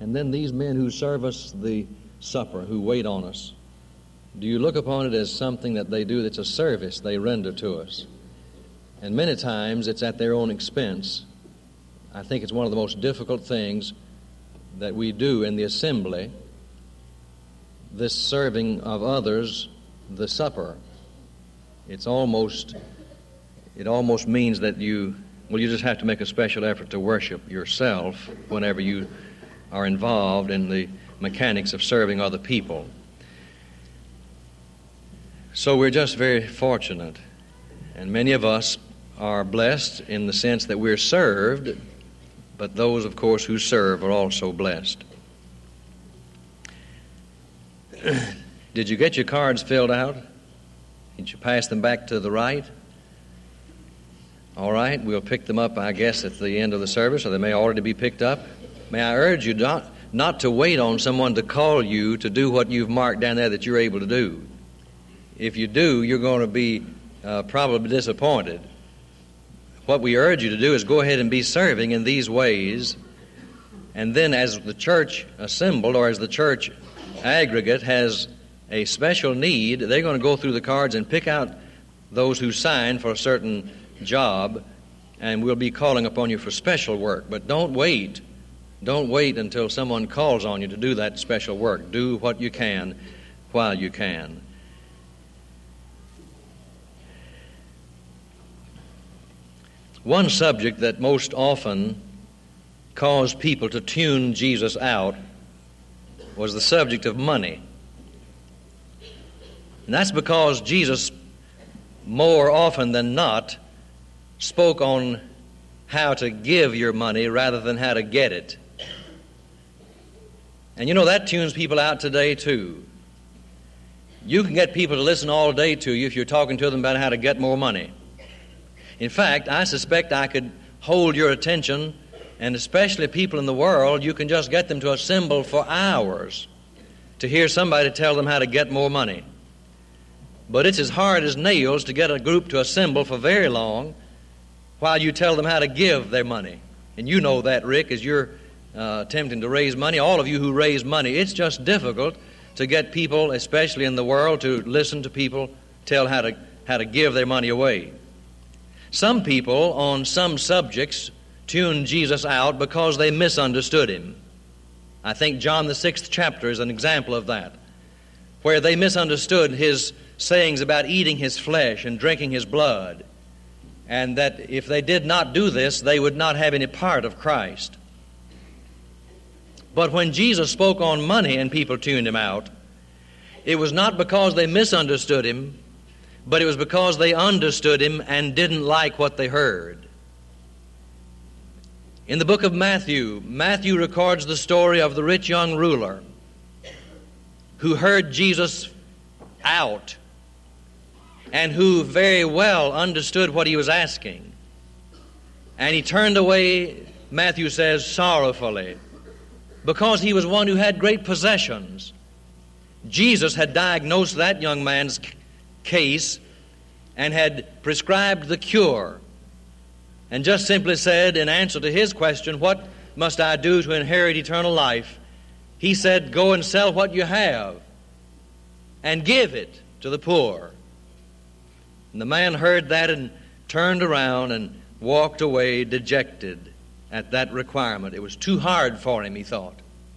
And then these men who serve us the supper, who wait on us, do you look upon it as something that they do that's a service they render to us? And many times it's at their own expense. I think it's one of the most difficult things that we do in the assembly, this serving of others the supper. It almost means that you just have to make a special effort to worship yourself whenever you are involved in the mechanics of serving other people. So we're just very fortunate, and many of us are blessed in the sense that we're served, but those, of course, who serve are also blessed. Did you get your cards filled out? Did you pass them back to the right? All right, we'll pick them up, I guess, at the end of the service, or they may already be picked up. May I urge you not to wait on someone to call you to do what you've marked down there that you're able to do. If you do, you're going to be probably disappointed. What we urge you to do is go ahead and be serving in these ways, and then as the church assembled or as the church aggregate has a special need, they're going to go through the cards and pick out those who sign for a certain job, and we'll be calling upon you for special work. But don't wait. Don't wait until someone calls on you to do that special work. Do what you can while you can. One subject that most often caused people to tune Jesus out was the subject of money. And that's because Jesus, more often than not, spoke on how to give your money rather than how to get it. And you know, that tunes people out today too. You can get people to listen all day to you if you're talking to them about how to get more money. In fact, I suspect I could hold your attention, and especially people in the world, you can just get them to assemble for hours to hear somebody tell them how to get more money. But it's as hard as nails to get a group to assemble for very long while you tell them how to give their money. And you know that, Rick, as you're attempting to raise money. All of you who raise money, it's just difficult to get people, especially in the world, to listen to people tell how to give their money away. Some people on some subjects tune Jesus out because they misunderstood him. I think John the 6th chapter is an example of that, where they misunderstood his sayings about eating his flesh and drinking his blood, and that if they did not do this, they would not have any part of Christ. But when Jesus spoke on money and people tuned him out, it was not because they misunderstood him, but it was because they understood him and didn't like what they heard. In the book of Matthew, Matthew records the story of the rich young ruler who heard Jesus out and who very well understood what he was asking. And he turned away, Matthew says, sorrowfully, because he was one who had great possessions. Jesus had diagnosed that young man's case and had prescribed the cure, and just simply said, in answer to his question, what must I do to inherit eternal life? He said, go and sell what you have and give it to the poor. And the man heard that and turned around and walked away dejected at that requirement. It was too hard for him, he thought.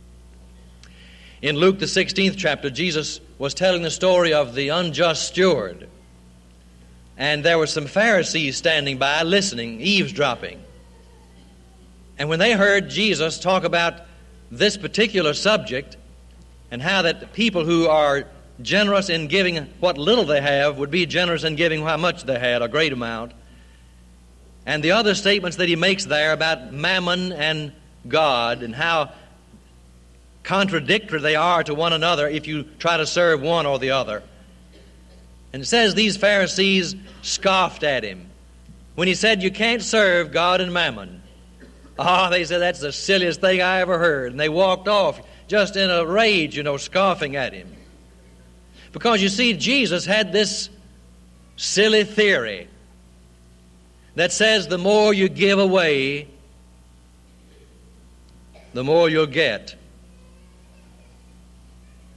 In Luke the 16th chapter, Jesus was telling the story of the unjust steward. And there were some Pharisees standing by listening, eavesdropping. And when they heard Jesus talk about this particular subject and how that the people who are generous in giving what little they have would be generous in giving how much they had, a great amount, and the other statements that he makes there about mammon and God and how contradictory they are to one another if you try to serve one or the other. And it says these Pharisees scoffed at him when he said, you can't serve God and mammon. They said, that's the silliest thing I ever heard. And they walked off just in a rage, scoffing at him. Because you see, Jesus had this silly theory that says the more you give away, the more you'll get.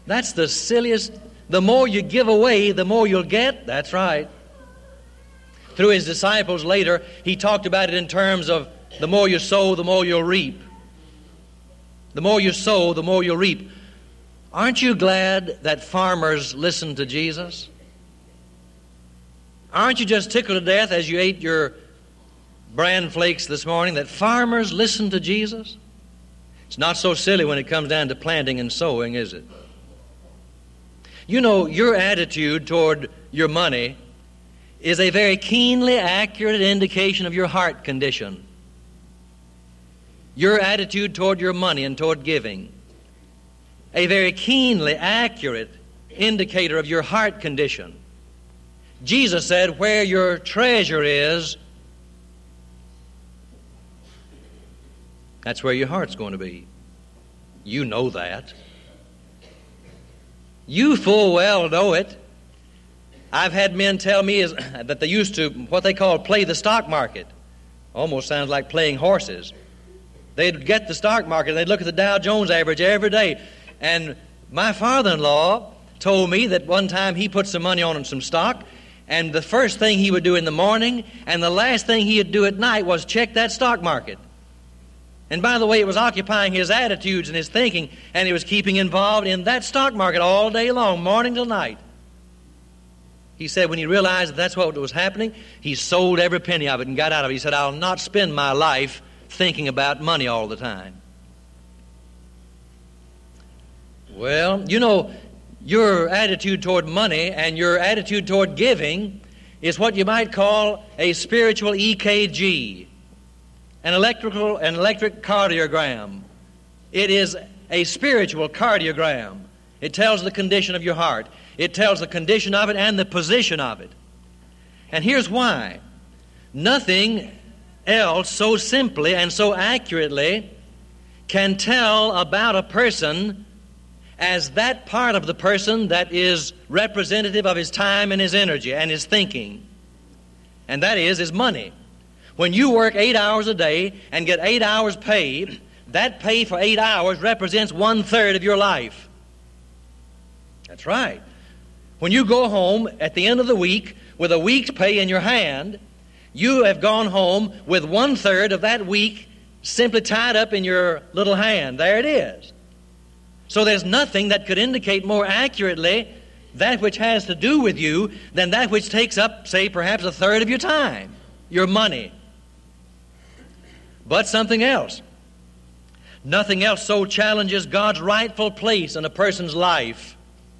That's the silliest. The more you give away, the more you'll get. That's right. Through his disciples later, he talked about it in terms of the more you sow, the more you'll reap. The more you sow, the more you'll reap. Aren't you glad that farmers listen to Jesus? Aren't you just tickled to death as you ate your bran flakes this morning that farmers listen to Jesus? It's not so silly when it comes down to planting and sowing, is it? You know, your attitude toward your money is a very keenly accurate indication of your heart condition. Your attitude toward your money and toward giving, a very keenly accurate indicator of your heart condition. Jesus said, where your treasure is, that's where your heart's going to be. You know that. You full well know it. I've had men tell me that they used to, what they call, play the stock market. Almost sounds like playing horses. They'd get the stock market and they'd look at the Dow Jones average every day. And my father-in-law told me that one time he put some money on some stock, and the first thing he would do in the morning and the last thing he'd do at night was check that stock market. And by the way, it was occupying his attitudes and his thinking, and he was keeping involved in that stock market all day long, morning till night. He said when he realized that that's what was happening, he sold every penny of it and got out of it. He said, I'll not spend my life thinking about money all the time. Well, you know, your attitude toward money and your attitude toward giving is what you might call a spiritual EKG, an electric cardiogram. It is a spiritual cardiogram. It tells the condition of your heart. It tells the condition of it and the position of it. And here's why. Nothing else so simply and so accurately can tell about a person as that part of the person that is representative of his time and his energy and his thinking. And that is his money. When you work 8 hours a day and get 8 hours pay, that pay for 8 hours represents 1/3 of your life. That's right. When you go home at the end of the week with a week's pay in your hand, you have gone home with 1/3 of that week simply tied up in your little hand. There it is. So there's nothing that could indicate more accurately that which has to do with you than that which takes up, say, perhaps 1/3 of your time, your money. But something else. Nothing else so challenges God's rightful place in a person's life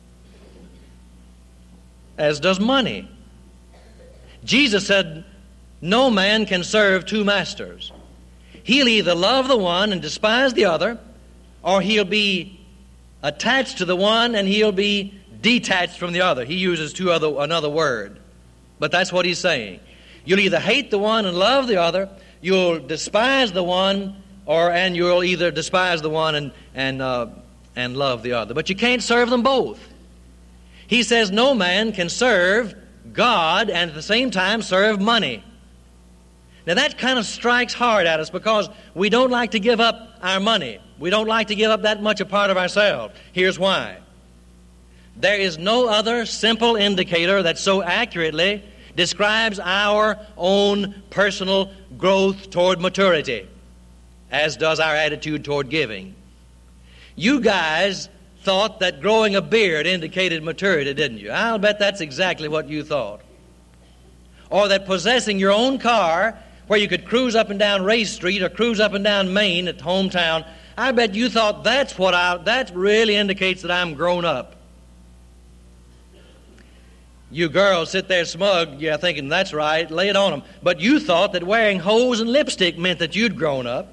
as does money. Jesus said, no man can serve two masters. He'll either love the one and despise the other, or he'll be attached to the one and he'll be detached from the other. He uses another word, but that's what he's saying. You'll either hate the one and love the other, you'll despise the one, and you'll either despise the one and love the other. But you can't serve them both. He says no man can serve God and at the same time serve money. Now that kind of strikes hard at us because we don't like to give up our money. We don't like to give up that much a part of ourselves. Here's why. There is no other simple indicator that so accurately describes our own personal growth toward maturity as does our attitude toward giving. You guys thought that growing a beard indicated maturity, didn't you? I'll bet that's exactly what you thought. Or that possessing your own car where you could cruise up and down Race Street or cruise up and down Main at hometown, I bet you thought that really indicates that I'm grown up. You girls sit there smug, thinking that's right, lay it on them. But you thought that wearing hose and lipstick meant that you'd grown up.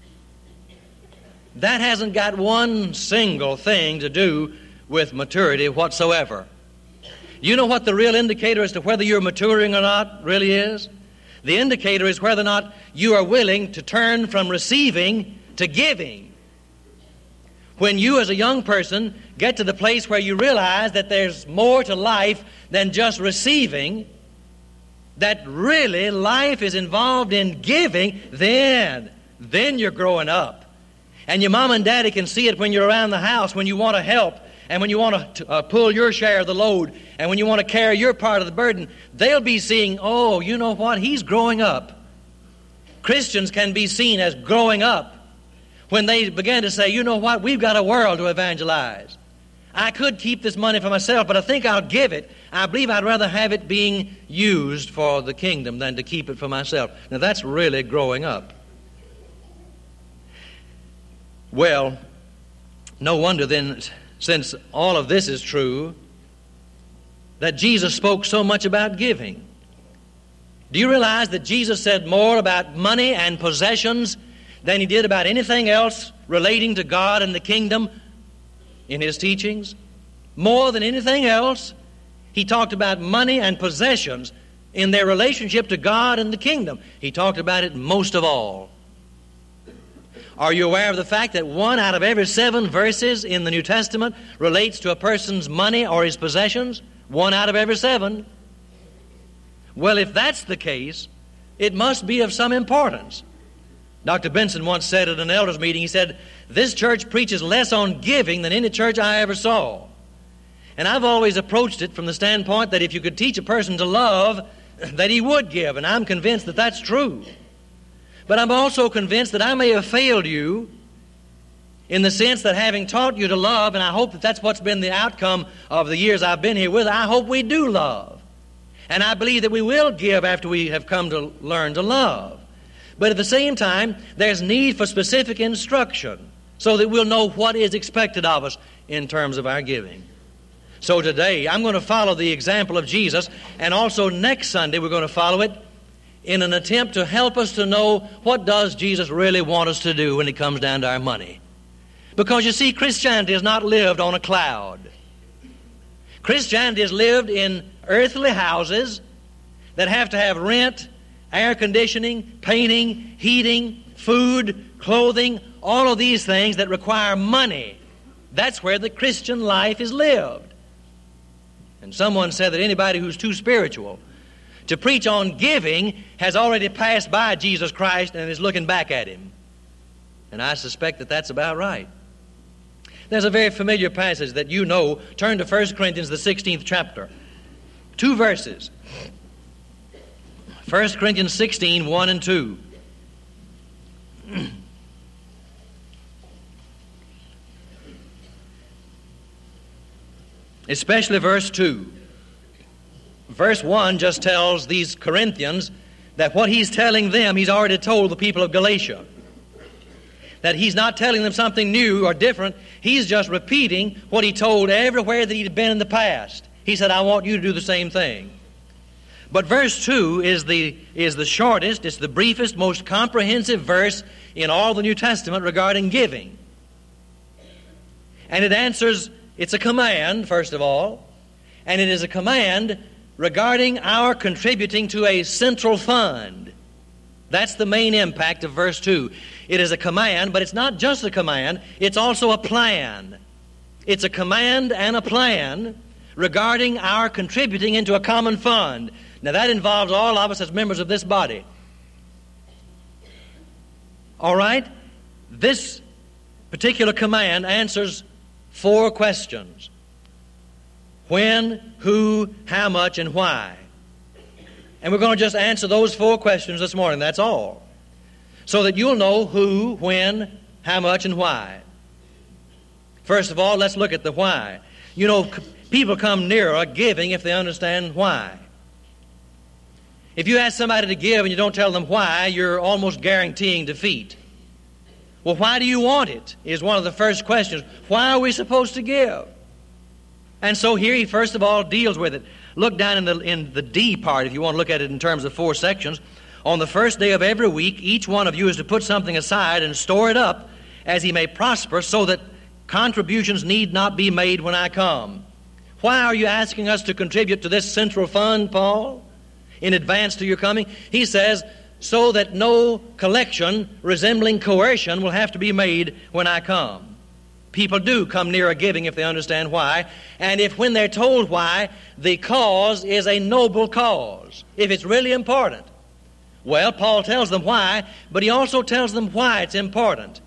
That hasn't got one single thing to do with maturity whatsoever. You know what the real indicator as to whether you're maturing or not really is? The indicator is whether or not you are willing to turn from receiving to giving. When you as a young person get to the place where you realize that there's more to life than just receiving, that really life is involved in giving, then you're growing up. And your mom and daddy can see it when you're around the house, when you want to help, and when you want to pull your share of the load, and when you want to carry your part of the burden, they'll be seeing, oh, you know what, he's growing up. Christians can be seen as growing up when they begin to say, you know what, we've got a world to evangelize. I could keep this money for myself, but I think I'll give it. I believe I'd rather have it being used for the kingdom than to keep it for myself. Now, that's really growing up. Well, no wonder then, since all of this is true, that Jesus spoke so much about giving. Do you realize that Jesus said more about money and possessions than he did about anything else relating to God and the kingdom in his teachings? More than anything else, he talked about money and possessions in their relationship to God and the kingdom. He talked about it most of all. Are you aware of the fact that 1 out of every 7 verses in the New Testament relates to a person's money or his possessions? 1 out of every 7. Well, if that's the case, it must be of some importance. Dr. Benson once said at an elders meeting, he said, this church preaches less on giving than any church I ever saw. And I've always approached it from the standpoint that if you could teach a person to love, that he would give. And I'm convinced that that's true. But I'm also convinced that I may have failed you in the sense that having taught you to love, and I hope that that's what's been the outcome of the years I've been here with, I hope we do love. And I believe that we will give after we have come to learn to love. But at the same time, there's need for specific instruction so that we'll know what is expected of us in terms of our giving. So today, I'm going to follow the example of Jesus, and also next Sunday we're going to follow it in an attempt to help us to know what does Jesus really want us to do when it comes down to our money. Because you see, Christianity is not lived on a cloud. Christianity is lived in earthly houses that have to have rent, air conditioning, painting, heating, food, clothing, all of these things that require money. That's where the Christian life is lived. And someone said that anybody who's too spiritual to preach on giving has already passed by Jesus Christ and is looking back at him. And I suspect that that's about right. There's a very familiar passage that you know. Turn to 1 Corinthians, the 16th chapter. 2 verses. 1 Corinthians 16, 1 and 2. Especially verse 2. Verse 1 just tells these Corinthians that what he's telling them, he's already told the people of Galatia. That he's not telling them something new or different. He's just repeating what he told everywhere that he'd been in the past. He said, I want you to do the same thing. But verse 2 is the shortest, it's the briefest, most comprehensive verse in all the New Testament regarding giving. And it answers, it's a command, first of all, and it is a command regarding our contributing to a central fund. That's the main impact of verse 2. It is a command, but it's not just a command, it's also a plan. It's a command and a plan regarding our contributing into a common fund. Now that involves all of us as members of this body. All right? This particular command answers 4 questions. When, who, how much, and why. And we're going to just answer those 4 questions this morning. That's all. So that you'll know who, when, how much, and why. First of all, let's look at the why. You know, people come nearer giving if they understand why. If you ask somebody to give and you don't tell them why, you're almost guaranteeing defeat. Well, why do you want it? Is one of the first questions. Why are we supposed to give? And so here he first of all deals with it. Look down in the D part, if you want to look at it in terms of 4 sections. On the first day of every week, each one of you is to put something aside and store it up as he may prosper, so that contributions need not be made when I come. Why are you asking us to contribute to this central fund, Paul, in advance to your coming? He says, so that no collection resembling coercion will have to be made when I come. People do come nearer giving if they understand why, and if when they're told why, the cause is a noble cause, if it's really important. Well, Paul tells them why, but he also tells them why it's important.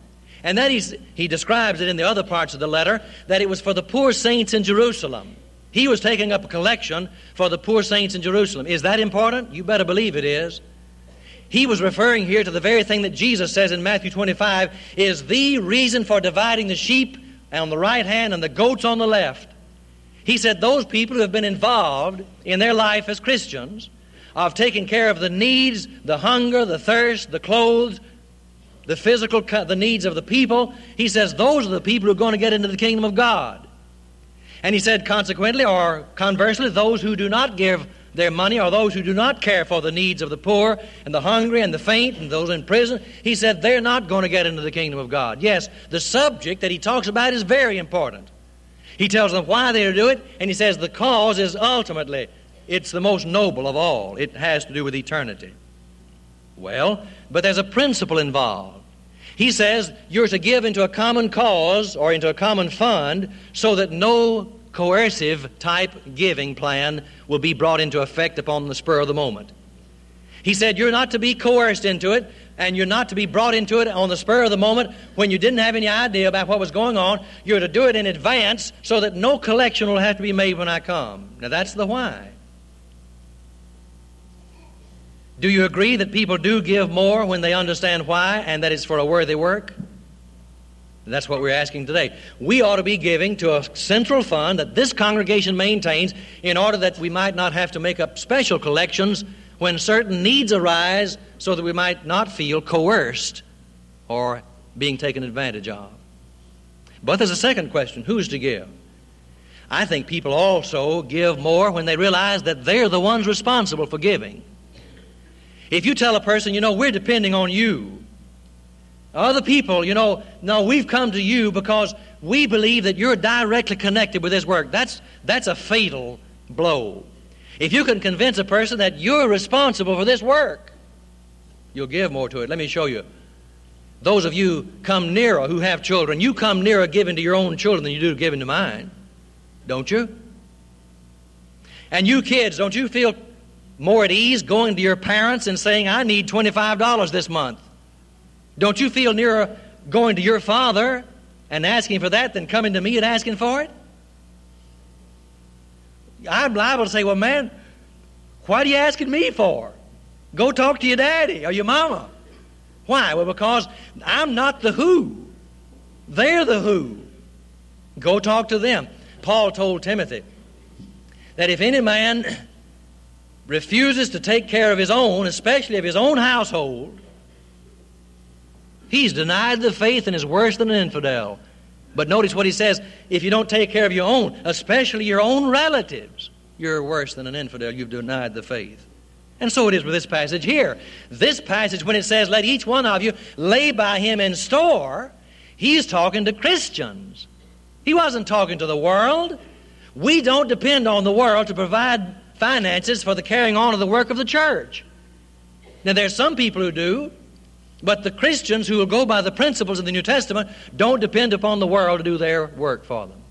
And then he describes it in the other parts of the letter, that it was for the poor saints in Jerusalem. He was taking up a collection for the poor saints in Jerusalem. Is that important? You better believe it is. He was referring here to the very thing that Jesus says in Matthew 25 is the reason for dividing the sheep on the right hand and the goats on the left. He said those people who have been involved in their life as Christians of taking care of the needs, the hunger, the thirst, the clothes, the physical, the needs of the people, he says those are the people who are going to get into the kingdom of God. And he said consequently, or conversely, those who do not give their money, or those who do not care for the needs of the poor and the hungry and the faint and those in prison, he said they're not going to get into the kingdom of God. Yes, the subject that he talks about is very important. He tells them why they do it, and he says the cause is ultimately, it's the most noble of all. It has to do with eternity. Well, but there's a principle involved. He says you're to give into a common cause or into a common fund so that no coercive type giving plan will be brought into effect upon the spur of the moment. He said you're not to be coerced into it, and you're not to be brought into it on the spur of the moment when you didn't have any idea about what was going on. You're to do it in advance so that no collection will have to be made when I come. Now that's the why. Do you agree that people do give more when they understand why and that it's for a worthy work? That's what we're asking today. We ought to be giving to a central fund that this congregation maintains in order that we might not have to make up special collections when certain needs arise so that we might not feel coerced or being taken advantage of. But there's a second question. Who's to give? I think people also give more when they realize that they're the ones responsible for giving. If you tell a person, we're depending on you. Other people, no, we've come to you because we believe that you're directly connected with this work. That's a fatal blow. If you can convince a person that you're responsible for this work, you'll give more to it. Let me show you. Those of you come nearer who have children, you come nearer giving to your own children than you do giving to mine. Don't you? And you kids, don't you feel more at ease going to your parents and saying, I need $25 this month? Don't you feel nearer going to your father and asking for that than coming to me and asking for it? I'm liable to say, well, man, what are you asking me for? Go talk to your daddy or your mama. Why? Well, because I'm not the who. They're the who. Go talk to them. Paul told Timothy that if any man refuses to take care of his own, especially of his own household, he's denied the faith and is worse than an infidel. But notice what he says, if you don't take care of your own, especially your own relatives, you're worse than an infidel. You've denied the faith. And so it is with this passage here. This passage, when it says, let each one of you lay by him in store, he's talking to Christians. He wasn't talking to the world. We don't depend on the world to provide finances for the carrying on of the work of the church. Now, there's some people who do, but the Christians who will go by the principles of the New Testament don't depend upon the world to do their work for them.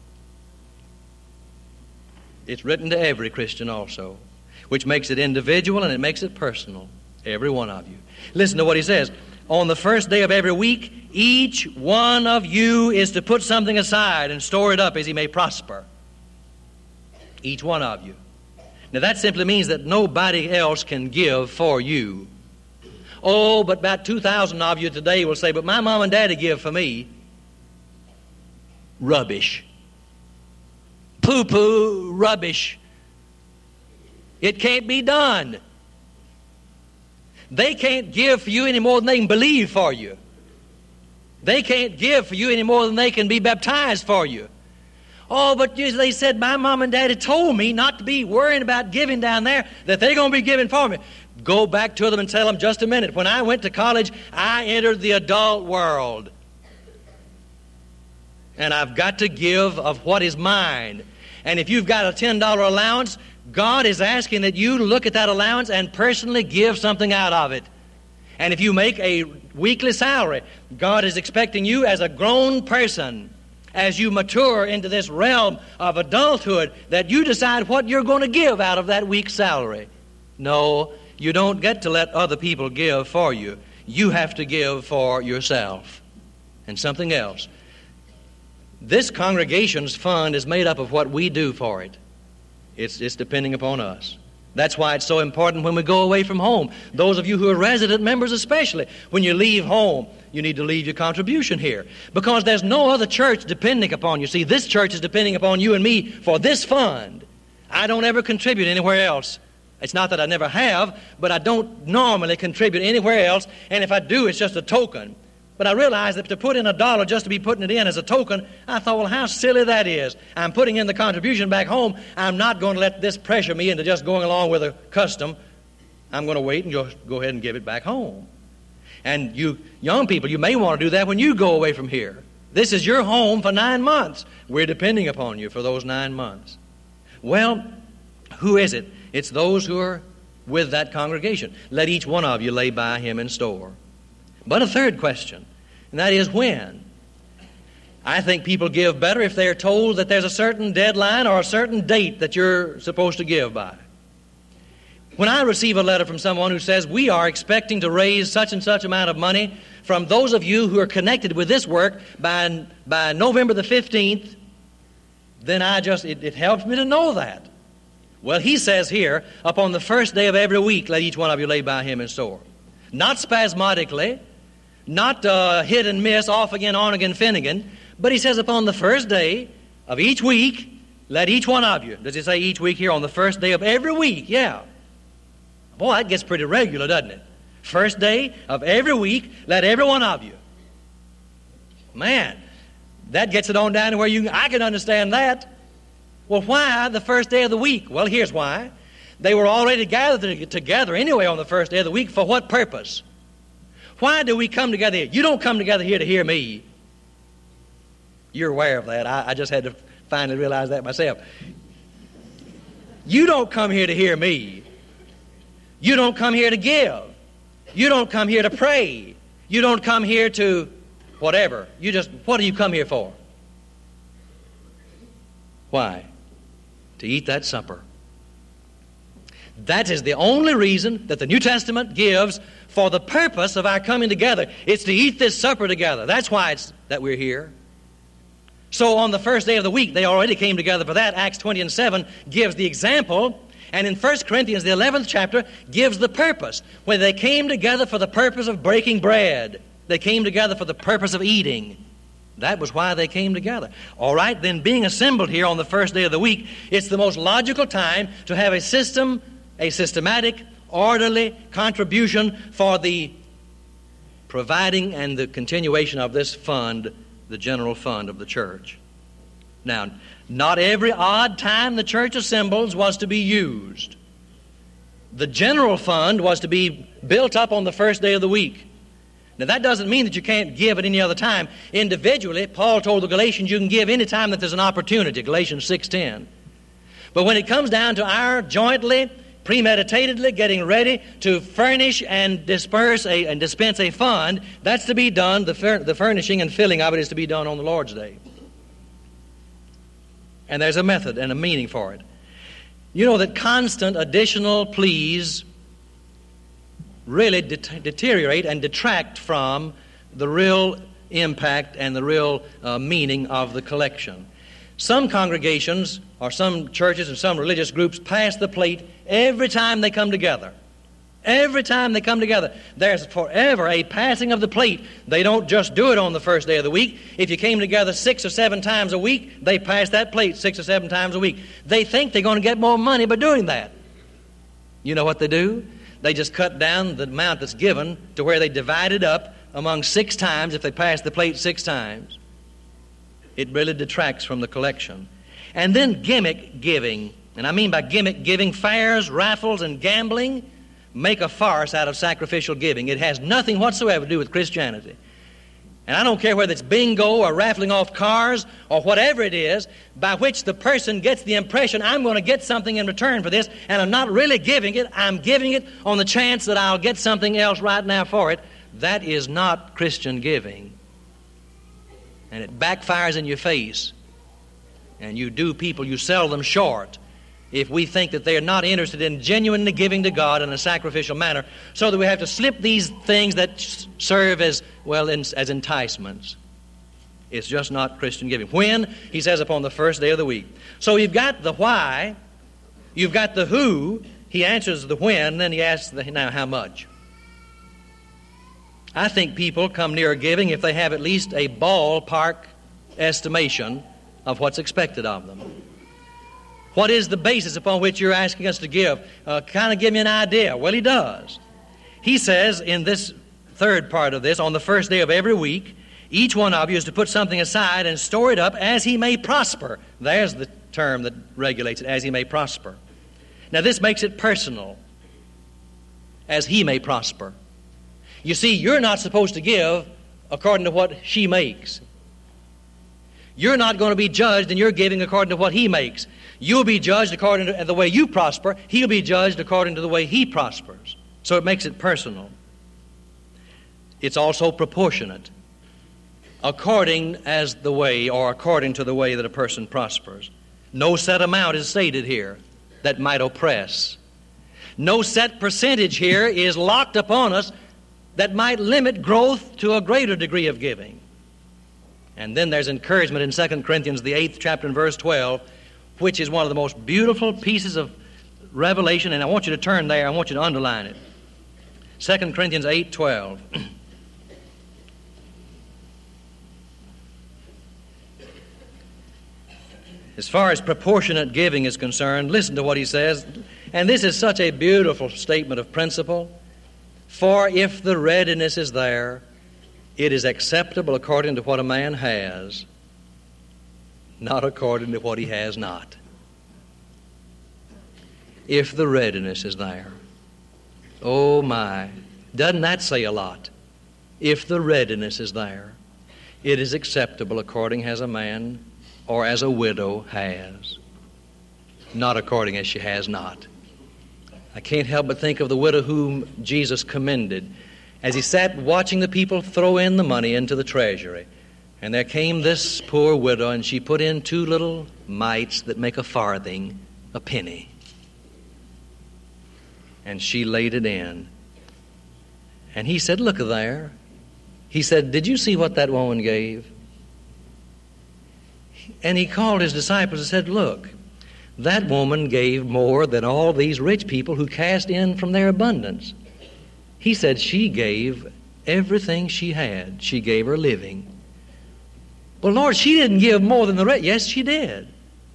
It's written to every Christian also, which makes it individual and it makes it personal, every one of you. Listen to what he says. On the first day of every week, each one of you is to put something aside and store it up as he may prosper. Each one of you. Now that simply means that nobody else can give for you. Oh, but about 2,000 of you today will say, but my mom and daddy give for me. Rubbish. Poo-poo, rubbish. It can't be done. They can't give for you any more than they can believe for you. They can't give for you any more than they can be baptized for you. Oh, but they said my mom and daddy told me not to be worrying about giving down there, that they're going to be giving for me. Go back to them and tell them, just a minute. When I went to college, I entered the adult world. And I've got to give of what is mine. And if you've got a $10 allowance, God is asking that you look at that allowance and personally give something out of it. And if you make a weekly salary, God is expecting you as a grown person, as you mature into this realm of adulthood, that you decide what you're going to give out of that week's salary. No, you don't get to let other people give for you. You have to give for yourself. and something else. This congregation's fund is made up of what we do for it. It's depending upon us. That's why it's so important when we go away from home. Those of you who are resident members especially, when you leave home, you need to leave your contribution here. Because there's no other church depending upon you. See, this church is depending upon you and me for this fund. I don't ever contribute anywhere else. It's not that I never have, but I don't normally contribute anywhere else. And if I do, it's just a token. But I realized that to put in $1 just to be putting it in as a token, I thought, well, how silly that is. I'm putting in the contribution back home. I'm not going to let this pressure me into just going along with a custom. I'm going to wait and just go ahead and give it back home. And you young people, you may want to do that when you go away from here. This is your home for 9 months. We're depending upon you for those 9 months. Well, who is it? It's those who are with that congregation. Let each one of you lay by him in store. But a third question, and that is when. I think people give better if they're told that there's a certain deadline or a certain date that you're supposed to give by. When I receive a letter from someone who says, we are expecting to raise such and such amount of money from those of you who are connected with this work by November the 15th, then it helps me to know that. Well, he says here, upon the first day of every week, let each one of you lay by him in store. Not spasmodically, not hit and miss, off again, on again, Finnegan, but he says upon the first day of each week, let each one of you. Does he say each week here? On the first day of every week? Yeah. Boy, that gets pretty regular, doesn't it? First day of every week, let every one of you. Man, that gets it on down to where I can understand that. Well, why the first day of the week? Well, here's why. They were already gathered together anyway on the first day of the week. For what purpose? Why do we come together here? You don't come together here to hear me. You're aware of that. I just had to finally realize that myself. You don't come here to hear me. You don't come here to give. You don't come here to pray. You don't come here to whatever. What do you come here for? Why? To eat that supper. That is the only reason that the New Testament gives for the purpose of our coming together. It's to eat this supper together. That's why it's that we're here. So on the first day of the week, they already came together for that. Acts 20:7 gives the example. And in 1 Corinthians, the 11th chapter, gives the purpose. When they came together for the purpose of breaking bread. They came together for the purpose of eating. That was why they came together. All right, then being assembled here on the first day of the week, it's the most logical time to have a systematic, orderly contribution for the providing and the continuation of this fund, the general fund of the church. Now, not every odd time the church assembles was to be used. The general fund was to be built up on the first day of the week. Now, that doesn't mean that you can't give at any other time. Individually, Paul told the Galatians you can give any time that there's an opportunity, Galatians 6:10. But when it comes down to our jointly, premeditatedly getting ready to furnish and dispense a fund, that's to be done, the furnishing and filling of it is to be done on the Lord's Day. And there's a method and a meaning for it. You know that constant additional pleas really deteriorate and detract from the real impact and the real meaning of the collection. Some congregations or some churches and some religious groups pass the plate every time they come together. Every time they come together, there's forever a passing of the plate. They don't just do it on the first day of the week. If you came together 6 or 7 times a week, they pass that plate 6 or 7 times a week. They think they're going to get more money by doing that. You know what they do? They just cut down the amount that's given to where they divide it up among 6 times if they pass the plate 6 times. It really detracts from the collection. And then gimmick giving. And I mean by gimmick giving, fairs, raffles, and gambling make a farce out of sacrificial giving. It has nothing whatsoever to do with Christianity. And I don't care whether it's bingo or raffling off cars or whatever it is, by which the person gets the impression, I'm going to get something in return for this, and I'm not really giving it. I'm giving it on the chance that I'll get something else right now for it. That is not Christian giving. And it backfires in your face. And you sell them short if we think that they are not interested in genuinely giving to God in a sacrificial manner, so that we have to slip these things that serve as enticements. It's just not Christian giving. When? He says upon the first day of the week. So you've got the why, you've got the who, he answers the when, and then he asks now how much. I think people come near giving if they have at least a ballpark estimation of what's expected of them. What is the basis upon which you're asking us to give? Kind of give me an idea. Well, he does. He says in this third part of this, on the first day of every week, each one of you is to put something aside and store it up as he may prosper. There's the term that regulates it, as he may prosper. Now, this makes it personal, as he may prosper. You see, you're not supposed to give according to what she makes. You're not going to be judged in your giving according to what he makes. You'll be judged according to the way you prosper. He'll be judged according to the way he prospers. So it makes it personal. It's also proportionate, according as the way, or according to the way that a person prospers. No set amount is stated here that might oppress. No set percentage here is locked upon us that might limit growth to a greater degree of giving. And then there's encouragement in 2 Corinthians, the 8th chapter and verse 12, which is one of the most beautiful pieces of revelation, and I want you to turn there, I want you to underline it. 2 Corinthians 8:12. As far as proportionate giving is concerned, listen to what he says. And this is such a beautiful statement of principle. For if the readiness is there, it is acceptable according to what a man has, not according to what he has not. If the readiness is there. Oh my, doesn't that say a lot? If the readiness is there, it is acceptable according as a man or as a widow has, not according as she has not. I can't help but think of the widow whom Jesus commended as he sat watching the people throw in the money into the treasury. And there came this poor widow, and she put in 2 little mites that make a farthing, a penny. And she laid it in. And he said, look there. He said, did you see what that woman gave? And he called his disciples and said, look, that woman gave more than all these rich people who cast in from their abundance. He said she gave everything she had. She gave her living. Well, Lord, she didn't give more than the rest. Yes, she did.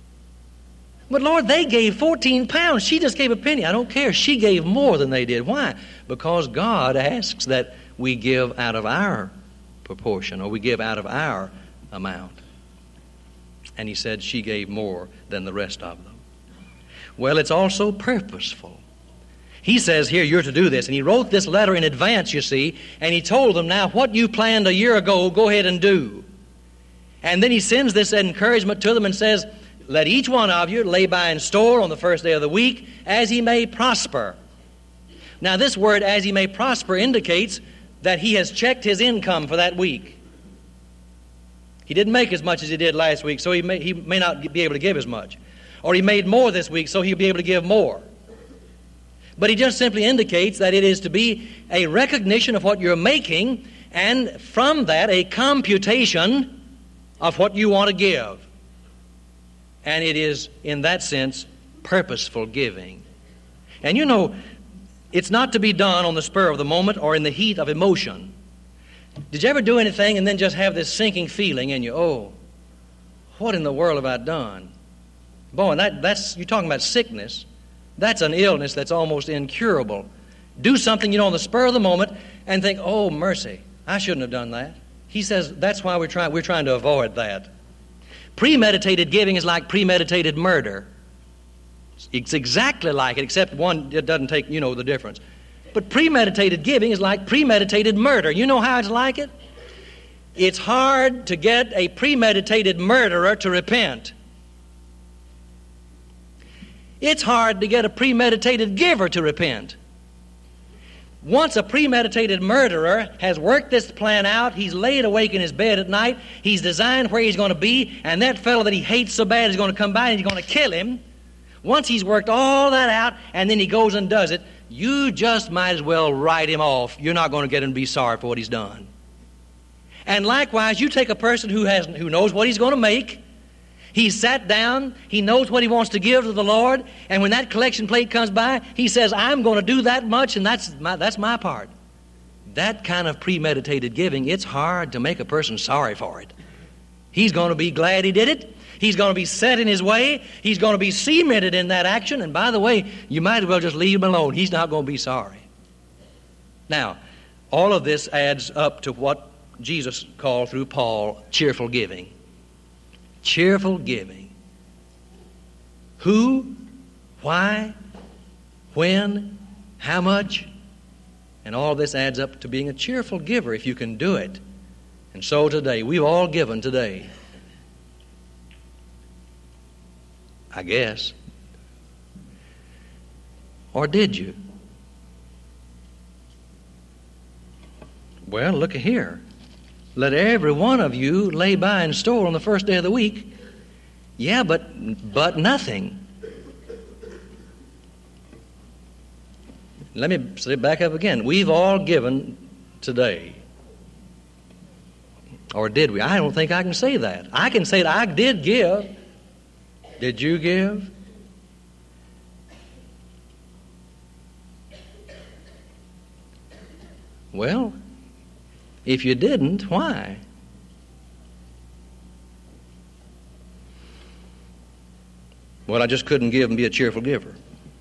But, Lord, they gave 14 pounds. She just gave a penny. I don't care. She gave more than they did. Why? Because God asks that we give out of our proportion, or we give out of our amount. And he said she gave more than the rest of them. Well, it's also purposeful. He says here, you're to do this. And he wrote this letter in advance, you see, and he told them, now, what you planned a year ago, go ahead and do. And then he sends this encouragement to them and says, let each one of you lay by in store on the first day of the week as he may prosper. Now, this word, as he may prosper, indicates that he has checked his income for that week. He didn't make as much as he did last week, so he may not be able to give as much. Or he made more this week, so he'll be able to give more. But he just simply indicates that it is to be a recognition of what you're making, and from that, a computation of what you want to give. And it is, in that sense, purposeful giving. And you know, it's not to be done on the spur of the moment or in the heat of emotion. Did you ever do anything and then just have this sinking feeling in you? Oh, what in the world have I done? Boy, and that's you're talking about sickness. That's an illness that's almost incurable. Do something, on the spur of the moment and think, oh, mercy, I shouldn't have done that. He says that's why we're trying to avoid that. Premeditated giving is like premeditated murder. It's exactly like it, except one, it doesn't take, the difference. But premeditated giving is like premeditated murder. You know how it's like it? It's hard to get a premeditated murderer to repent. It's hard to get a premeditated giver to repent. Once a premeditated murderer has worked this plan out, he's laid awake in his bed at night, he's designed where he's going to be, and that fellow that he hates so bad is going to come by and he's going to kill him. Once he's worked all that out and then he goes and does it, you just might as well write him off. You're not going to get him to be sorry for what he's done. And likewise, you take a person who knows what he's going to make. He sat down, he knows what he wants to give to the Lord, and when that collection plate comes by, he says, I'm going to do that much, and that's my part. That kind of premeditated giving, it's hard to make a person sorry for it. He's going to be glad he did it. He's going to be set in his way. He's going to be cemented in that action. And by the way, you might as well just leave him alone. He's not going to be sorry. Now, all of this adds up to what Jesus called through Paul cheerful giving. Cheerful giving. Who, why, when, how much, and all this adds up to being a cheerful giver if you can do it. And so today, we've all given today. I guess. Or did you? Well, look here. Let every one of you lay by and store on the first day of the week. Yeah, but nothing. Let me say it back up again. We've all given today. Or did we? I don't think I can say that. I can say that I did give. Did you give? Well, if you didn't, why? Well, I just couldn't give and be a cheerful giver.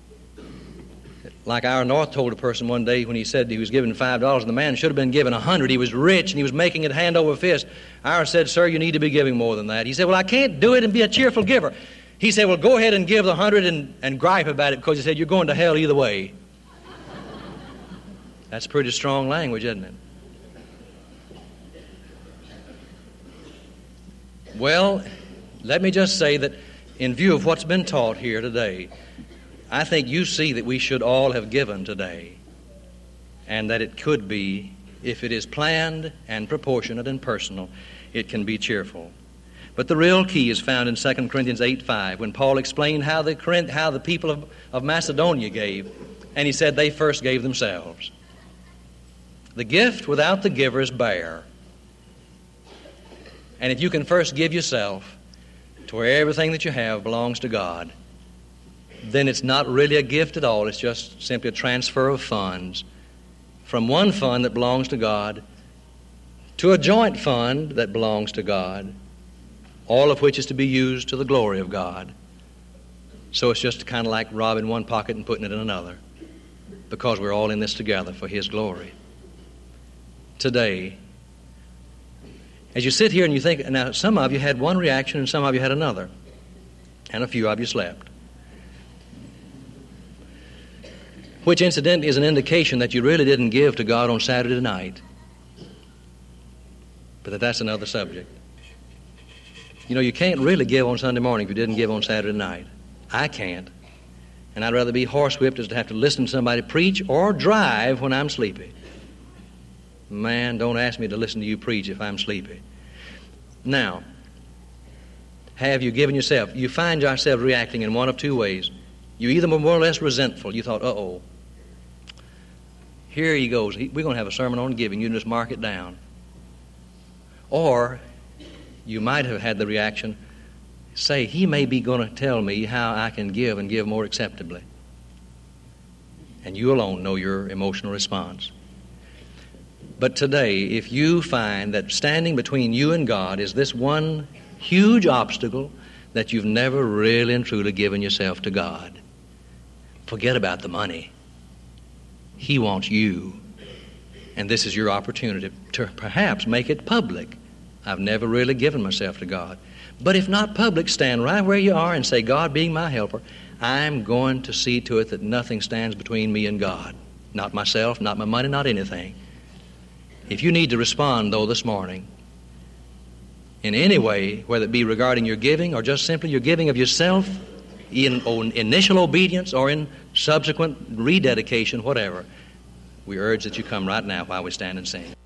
Like our North told a person one day when he said he was given $5 and the man should have been given $100. He was rich and he was making it hand over fist. Our said, sir, you need to be giving more than that. He said, well, I can't do it and be a cheerful giver. He said, well, go ahead and give the 100 and gripe about it because he said, you're going to hell either way. That's pretty strong language, isn't it? Well, let me just say that in view of what's been taught here today, I think you see that we should all have given today, and that it could be, if it is planned and proportionate and personal, it can be cheerful. But the real key is found in 2 Corinthians 8:5, when Paul explained how the people of Macedonia gave, and he said they first gave themselves. The gift without the giver is bare. And if you can first give yourself to where everything that you have belongs to God, then it's not really a gift at all. It's just simply a transfer of funds from one fund that belongs to God to a joint fund that belongs to God, all of which is to be used to the glory of God. So it's just kind of like robbing one pocket and putting it in another, because we're all in this together for His glory. Today, as you sit here and you think, now some of you had one reaction and some of you had another, and a few of you slept. Which incidentally is an indication that you really didn't give to God on Saturday night. But that's another subject. You know, you can't really give on Sunday morning if you didn't give on Saturday night. I can't. And I'd rather be horsewhipped as to have to listen to somebody preach or drive when I'm sleepy. Man, don't ask me to listen to you preach if I'm sleepy. Now, have you given yourself? You find yourself reacting in one of two ways. You either were more or less resentful. You thought, uh-oh, here he goes. We're going to have a sermon on giving. You can just mark it down. Or you might have had the reaction, say, he may be going to tell me how I can give and give more acceptably. And you alone know your emotional response. But today, if you find that standing between you and God is this one huge obstacle, that you've never really and truly given yourself to God, forget about the money. He wants you. And this is your opportunity to perhaps make it public. I've never really given myself to God. But if not public, stand right where you are and say, God being my helper, I'm going to see to it that nothing stands between me and God. Not myself, not my money, not anything. If you need to respond, though, this morning, in any way, whether it be regarding your giving or just simply your giving of yourself, in initial obedience or in subsequent rededication, whatever, we urge that you come right now while we stand and sing.